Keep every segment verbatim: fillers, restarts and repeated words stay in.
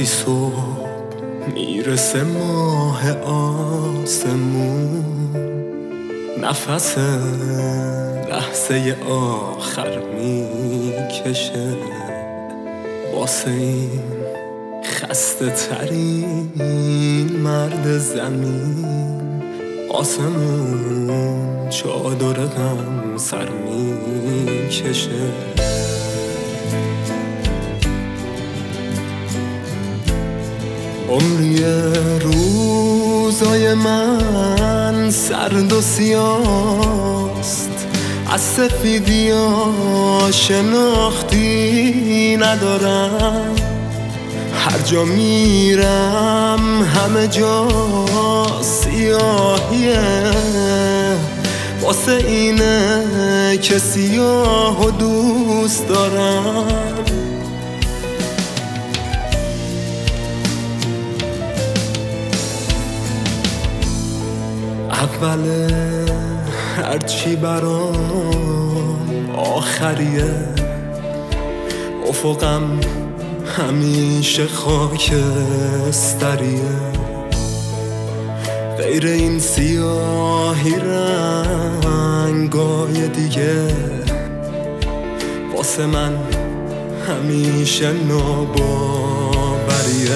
وقتی صبح میرسه ماه آسمون، نفس لحظه آخر میکشه واسه این خسته ترین مرد زمین. آسمون چادر غم سر میکشه. عمری روزای من سرد و سیاست، از سفیدیا شناختی ندارم. هر جا میرم همه جا سیاهیه، واسه اینه که سیاه و دوست دارم. اول هرچی برام آخریه، افقم همیشه خاکستریه. غیر این سیاهی رنگای دیگه واسه من همیشه ناباوریه.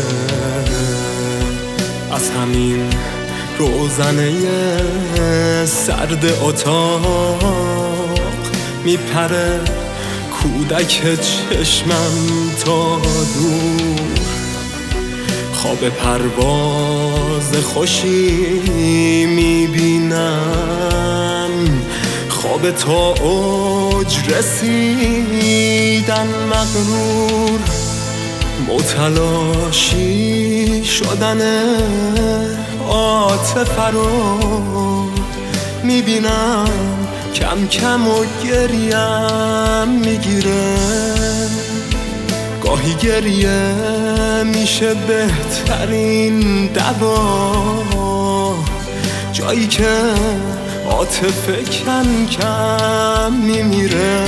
از همین روزنه سرد اتاق میپره کودک چشمم تا دور. خواب پرواز خوشی میبینم، خواب تا اوج رسیدن مغرور. متلاشی شدن عاطفه رو میبینم، کم کم و گریم میگیره. گاهی گریه میشه بهترین دوا، جایی که عاطفه کم کم میمیره.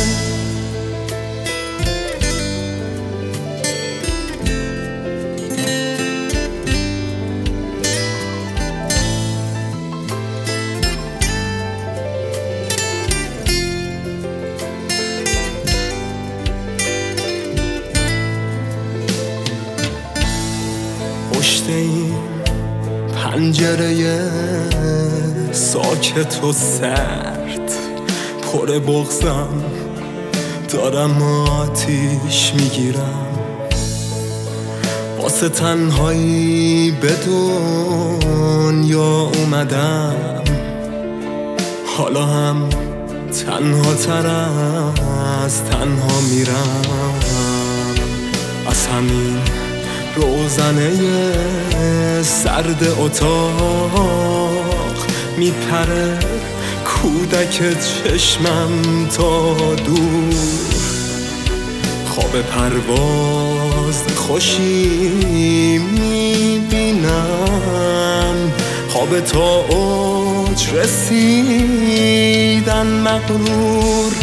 پشت این پنجره ساکت و سرد پر بغضم دارم آتیش میگیرم. واسه تنهایی به دنیا اومدم، حالا هم تنها تر از تنها میرم. از همین روزنه سرد اتاق میپره کودک چشمم تا دور. خواب پرواز خوشی میبینم، خواب تا اوج رسیدن مغرور.